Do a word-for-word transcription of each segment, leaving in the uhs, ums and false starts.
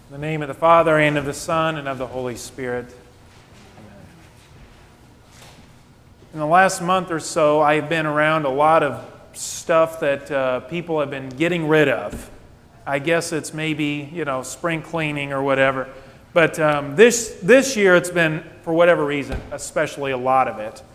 In the name of the Father, and of the Son, and of the Holy Spirit. Amen. In the last month or so, I've been around a lot of stuff that uh, people have been getting rid of. I guess it's maybe, you know, spring cleaning or whatever. But um, this, this year, it's been, for whatever reason, especially a lot of it.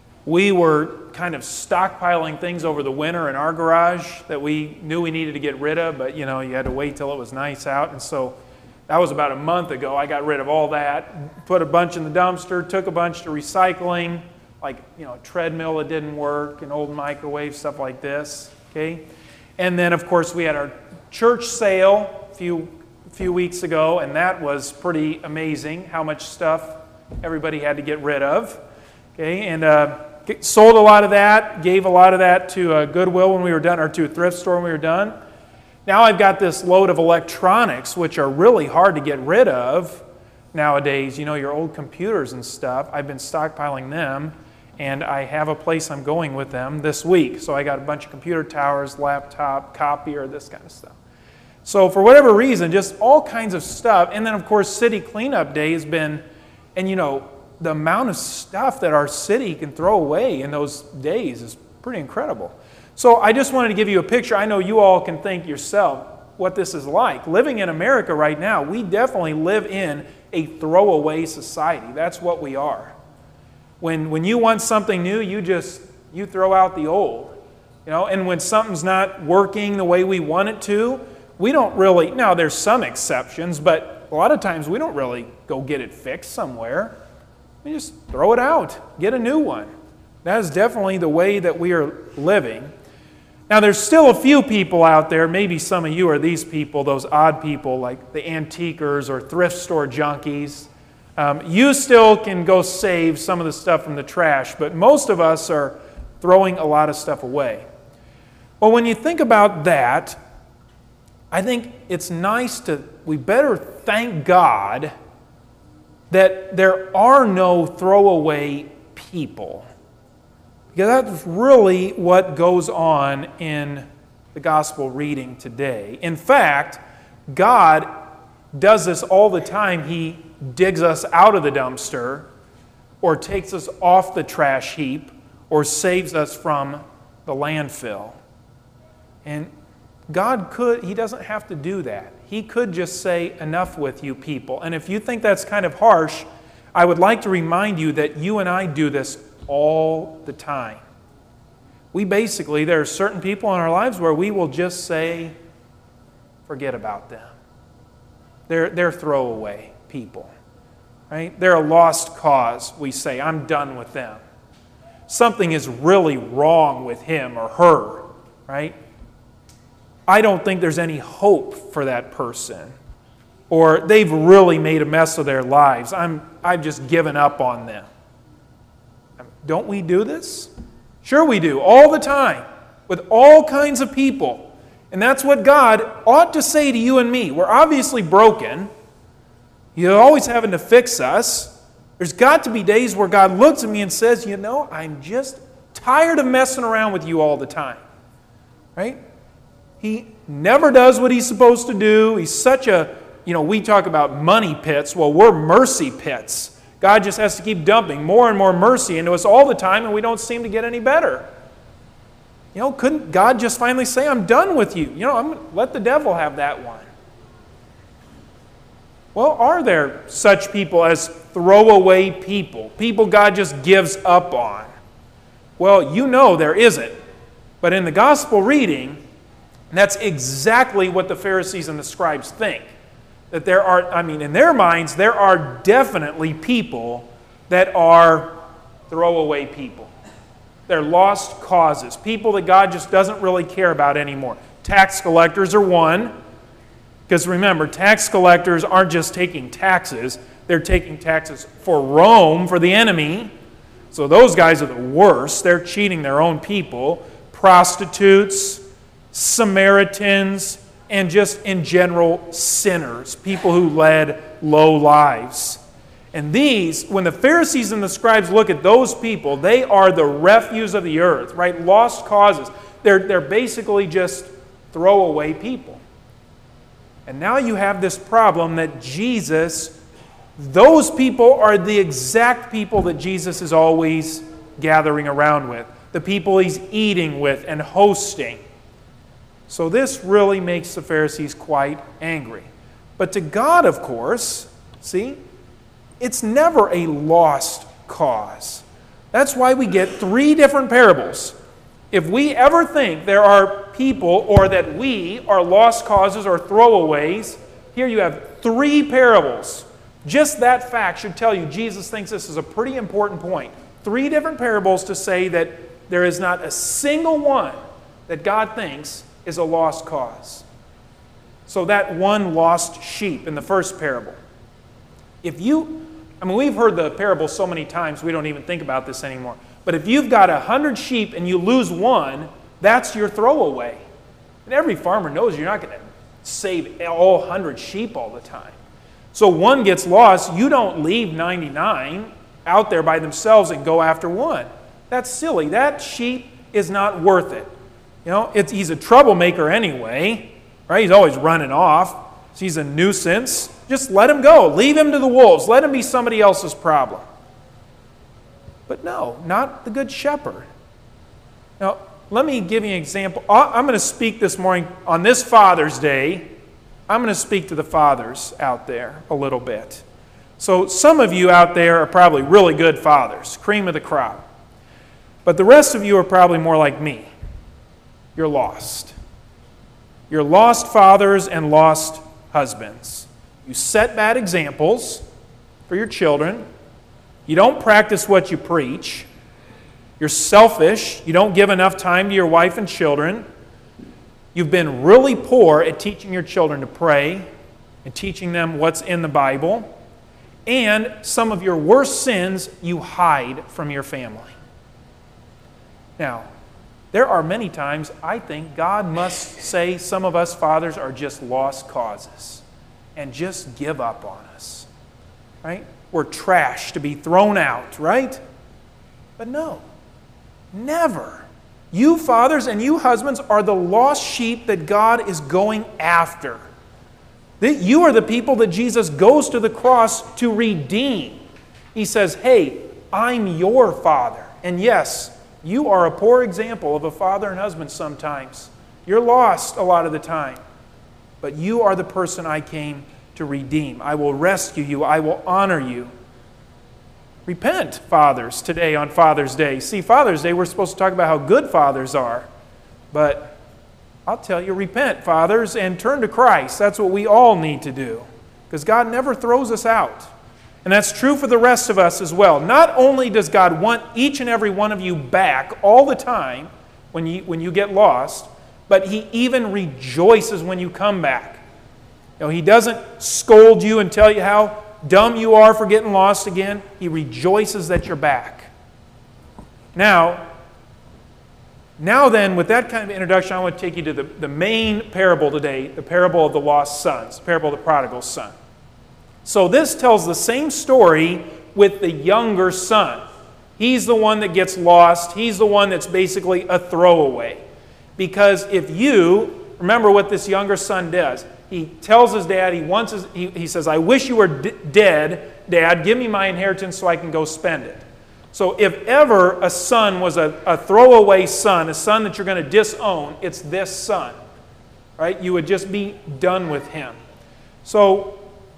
We were kind of stockpiling things over the winter in our garage that we knew we needed to get rid of, but, you know, you had to wait till it was nice out. And so that was about a month ago. I got rid of all that, put a bunch in the dumpster, took a bunch to recycling, like, you know, a treadmill that didn't work, an old microwave, stuff like this, okay? And then, of course, we had our church sale a few, few weeks ago, and that was pretty amazing how much stuff everybody had to get rid of, okay? And uh, sold a lot of that, gave a lot of that to uh, Goodwill when we were done, or to a thrift store when we were done. Now I've got this load of electronics, which are really hard to get rid of nowadays. You know, your old computers and stuff. I've been stockpiling them, and I have a place I'm going with them this week. So I got a bunch of computer towers, laptop, copier, this kind of stuff. So for whatever reason, just all kinds of stuff. And then, of course, City Cleanup Day has been, and you know, the amount of stuff that our city can throw away in those days is pretty incredible. So I just wanted to give you a picture. I know you all can think yourself what this is like. Living in America right now, we definitely live in a throwaway society. That's what we are. When when you want something new, you just you throw out the old. You know, and when something's not working the way we want it to, we don't really, now there's some exceptions, but a lot of times we don't really go get it fixed somewhere. We just throw it out, get a new one. That is definitely the way that we are living. Now, there's still a few people out there, maybe some of you are these people, those odd people like the antiquers or thrift store junkies. Um, you still can go save some of the stuff from the trash, but most of us are throwing a lot of stuff away. Well, when you think about that, I think it's nice to, we better thank God that there are no throwaway people. Because that's really what goes on in the gospel reading today. In fact, God does this all the time. He digs us out of the dumpster, or takes us off the trash heap, or saves us from the landfill. And God could, He doesn't have to do that. He could just say, enough with you people. And if you think that's kind of harsh, I would like to remind you that you and I do this all the time. We basically, there are certain people in our lives where we will just say, forget about them. They're, they're throwaway people, right? They're a lost cause. We say, I'm done with them. Something is really wrong with him or her, right? I don't think there's any hope for that person. Or they've really made a mess of their lives. I'm, I've just given up on them. Don't we do this? Sure we do, all the time, with all kinds of people. And that's what God ought to say to you and me. We're obviously broken. He's always having to fix us. There's got to be days where God looks at me and says, you know, I'm just tired of messing around with you all the time. Right? He never does what he's supposed to do. He's such a, you know, we talk about money pits. Well, we're mercy pits. God just has to keep dumping more and more mercy into us all the time, and we don't seem to get any better. You know, couldn't God just finally say, I'm done with you? You know, I'm gonna let the devil have that one. Well, are there such people as throwaway people? People God just gives up on? Well, you know there isn't. But in the gospel reading, that's exactly what the Pharisees and the scribes think. That there are, I mean, in their minds, there are definitely people that are throwaway people. They're lost causes. People that God just doesn't really care about anymore. Tax collectors are one. Because remember, tax collectors aren't just taking taxes. They're taking taxes for Rome, for the enemy. So those guys are the worst. They're cheating their own people. Prostitutes, Samaritans, and just in general sinners, people who led low lives. And these, when the Pharisees and the scribes look at those people, they are the refuse of the earth, right? Lost causes. They're, they're basically just throwaway people. And now you have this problem that Jesus, those people are the exact people that Jesus is always gathering around with. The people he's eating with and hosting. So this really makes the Pharisees quite angry. But to God, of course, see, it's never a lost cause. That's why we get three different parables. If we ever think there are people or that we are lost causes or throwaways, here you have three parables. Just that fact should tell you Jesus thinks this is a pretty important point. Three different parables to say that there is not a single one that God thinks is a lost cause. So that one lost sheep in the first parable. If you, I mean, we've heard the parable so many times we don't even think about this anymore. But if you've got a hundred sheep and you lose one, that's your throwaway. And every farmer knows you're not going to save all hundred sheep all the time. So one gets lost, you don't leave ninety-nine out there by themselves and go after one. That's silly. That sheep is not worth it. You know, it's, he's a troublemaker anyway, right? He's always running off. So he's a nuisance. Just let him go. Leave him to the wolves. Let him be somebody else's problem. But no, not the good shepherd. Now, let me give you an example. I'm going to speak this morning on this Father's Day. I'm going to speak to the fathers out there a little bit. So some of you out there are probably really good fathers, cream of the crop. But the rest of you are probably more like me. You're lost. You're lost fathers and lost husbands. You set bad examples for your children. You don't practice what you preach. You're selfish. You don't give enough time to your wife and children. You've been really poor at teaching your children to pray and teaching them what's in the Bible. And some of your worst sins you hide from your family. Now, there are many times I think God must say some of us fathers are just lost causes and just give up on us. Right? We're trash to be thrown out, right? But no, never. You fathers and you husbands are the lost sheep that God is going after. You are the people that Jesus goes to the cross to redeem. He says, hey, I'm your father. And yes, you are a poor example of a father and husband sometimes. You're lost a lot of the time. But you are the person I came to redeem. I will rescue you. I will honor you. Repent, fathers, today on Father's Day. See, Father's Day, we're supposed to talk about how good fathers are. But I'll tell you, repent, fathers, and turn to Christ. That's what we all need to do. Because God never throws us out. And that's true for the rest of us as well. Not only does God want each and every one of you back all the time when you, when you get lost, but He even rejoices when you come back. You know, He doesn't scold you and tell you how dumb you are for getting lost again. He rejoices that you're back. Now, now then, with that kind of introduction, I want to take you to the, the main parable today, the parable of the lost sons, the parable of the prodigal son. So this tells the same story with the younger son. He's the one that gets lost. He's the one that's basically a throwaway. Because if you, remember what this younger son does. He tells his dad, he wants his, he, he says, I wish you were d- dead, Dad. Give me my inheritance so I can go spend it. So if ever a son was a, a throwaway son, a son that you're going to disown, it's this son. Right? You would just be done with him. So,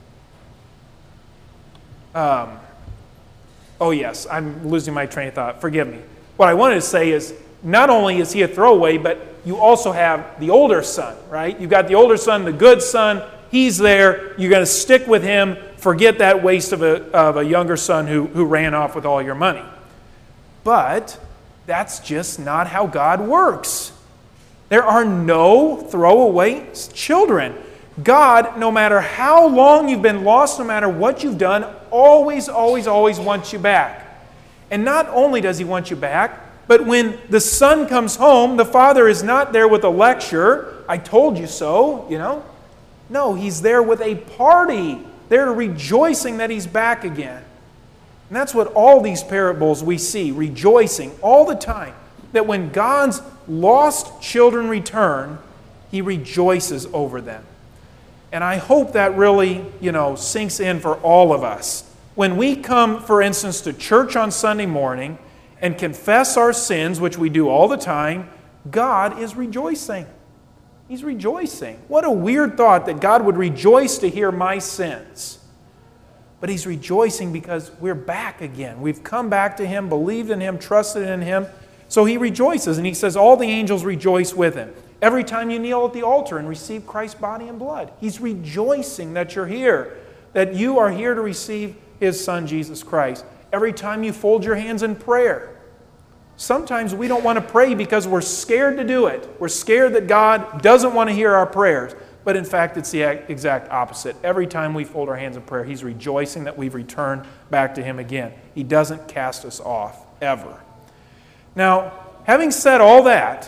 um, oh yes, I'm losing my train of thought. Forgive me. What I wanted to say is, not only is he a throwaway, but you also have the older son, right? You've got the older son, the good son. He's there. You're going to stick with him. Forget that waste of a, of a younger son who, who ran off with all your money. But that's just not how God works. There are no throwaway children. God, no matter how long you've been lost, no matter what you've done, always, always, always wants you back. And not only does He want you back, but when the son comes home, the father is not there with a lecture, I told you so, you know. No, he's there with a party. They're rejoicing that he's back again. And that's what all these parables we see, rejoicing all the time. That when God's lost children return, He rejoices over them. And I hope that really, you know, sinks in for all of us. When we come, for instance, to church on Sunday morning and confess our sins, which we do all the time, God is rejoicing. He's rejoicing. What a weird thought that God would rejoice to hear my sins. But He's rejoicing because we're back again. We've come back to Him, believed in Him, trusted in Him. So He rejoices, and He says all the angels rejoice with Him. Every time you kneel at the altar and receive Christ's body and blood, He's rejoicing that you're here, that you are here to receive His Son, Jesus Christ. Every time you fold your hands in prayer. Sometimes we don't want to pray because we're scared to do it. We're scared that God doesn't want to hear our prayers. But in fact, it's the exact opposite. Every time we fold our hands in prayer, He's rejoicing that we've returned back to Him again. He doesn't cast us off, ever. Now, having said all that,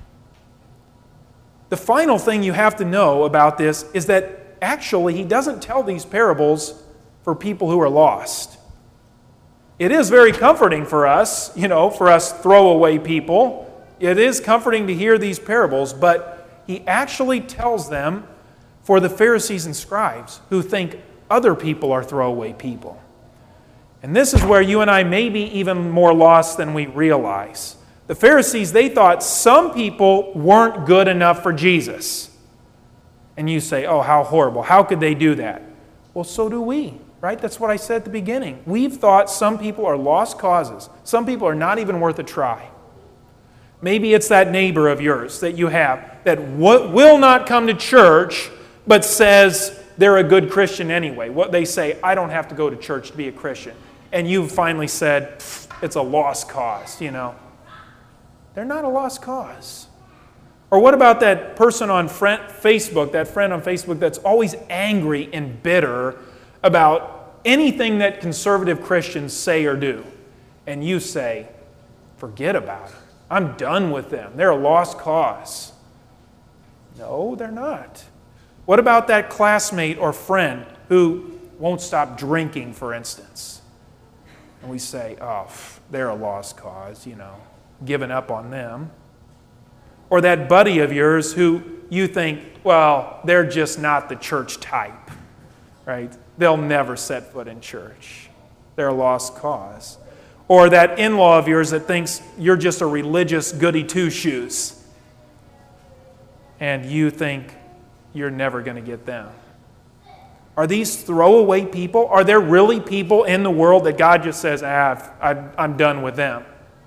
the final thing you have to know about this is that actually He doesn't tell these parables for people who are lost. It is very comforting for us, you know, for us throwaway people. It is comforting to hear these parables, but He actually tells them for the Pharisees and scribes who think other people are throwaway people. And this is where you and I may be even more lost than we realize. The Pharisees, they thought some people weren't good enough for Jesus. And you say, oh, how horrible. How could they do that? Well, so do we, right? That's what I said at the beginning. We've thought some people are lost causes. Some people are not even worth a try. Maybe it's that neighbor of yours that you have that w- will not come to church but says they're a good Christian anyway. What they say, I don't have to go to church to be a Christian. And you've finally said, it's a lost cause, you know. They're not a lost cause. Or what about that person on friend, Facebook, that friend on Facebook that's always angry and bitter about anything that conservative Christians say or do? And you say, forget about it. I'm done with them. They're a lost cause. No, they're not. What about that classmate or friend who won't stop drinking, for instance? And we say, oh, they're a lost cause, you know, giving up on them. Or that buddy of yours who you think, well, they're just not the church type, right? They'll never set foot in church. They're a lost cause. Or that in-law of yours that thinks you're just a religious goody two-shoes. And you think you're never going to get them. Are these throwaway people? Are there really people in the world that God just says, ah, I'm done with them?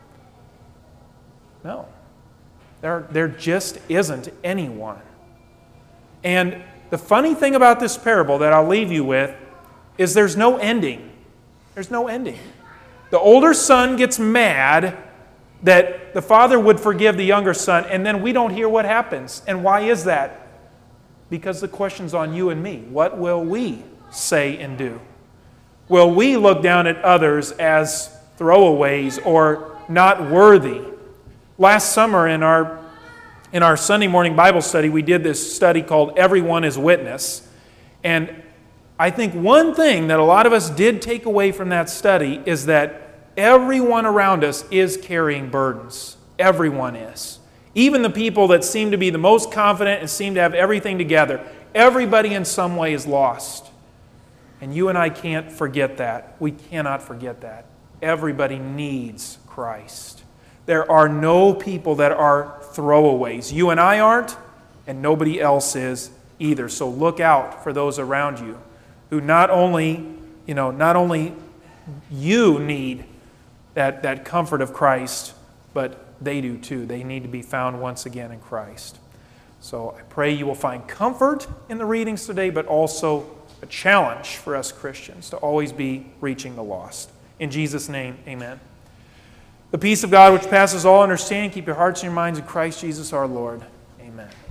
No. There, there just isn't anyone. And the funny thing about this parable that I'll leave you with is there's no ending. There's no ending. The older son gets mad that the father would forgive the younger son, and then we don't hear what happens. And why is that? Because the question's on you and me. What will we say and do? Will we look down at others as throwaways or not worthy? Last summer in our, in our Sunday morning Bible study, we did this study called Everyone is Witness. And I think one thing that a lot of us did take away from that study is that everyone around us is carrying burdens. Everyone is. Even the people that seem to be the most confident and seem to have everything together, everybody in some way is lost. And you and I can't forget that. We cannot forget that. Everybody needs Christ. There are no people that are throwaways. You and I aren't, and nobody else is either. So look out for those around you who not only, you know, not only you need that, that comfort of Christ, but they do too. They need to be found once again in Christ. So I pray you will find comfort in the readings today, but also a challenge for us Christians to always be reaching the lost. In Jesus' name, amen. The peace of God which passes all understanding, keep your hearts and your minds in Christ Jesus our Lord. Amen.